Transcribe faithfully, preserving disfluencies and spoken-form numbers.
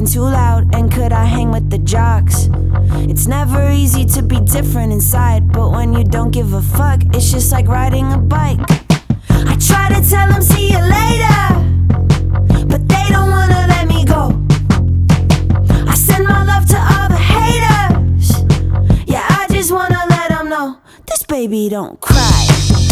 being too loud, and could I hang with the jocks? It's never easy to be different inside, but when you don't give a fuck, it's just like riding a bike. I try to tell them see you later, but they don't wanna let me go. I send my love to all the haters. Yeah, I just wanna let them know this baby don't cry.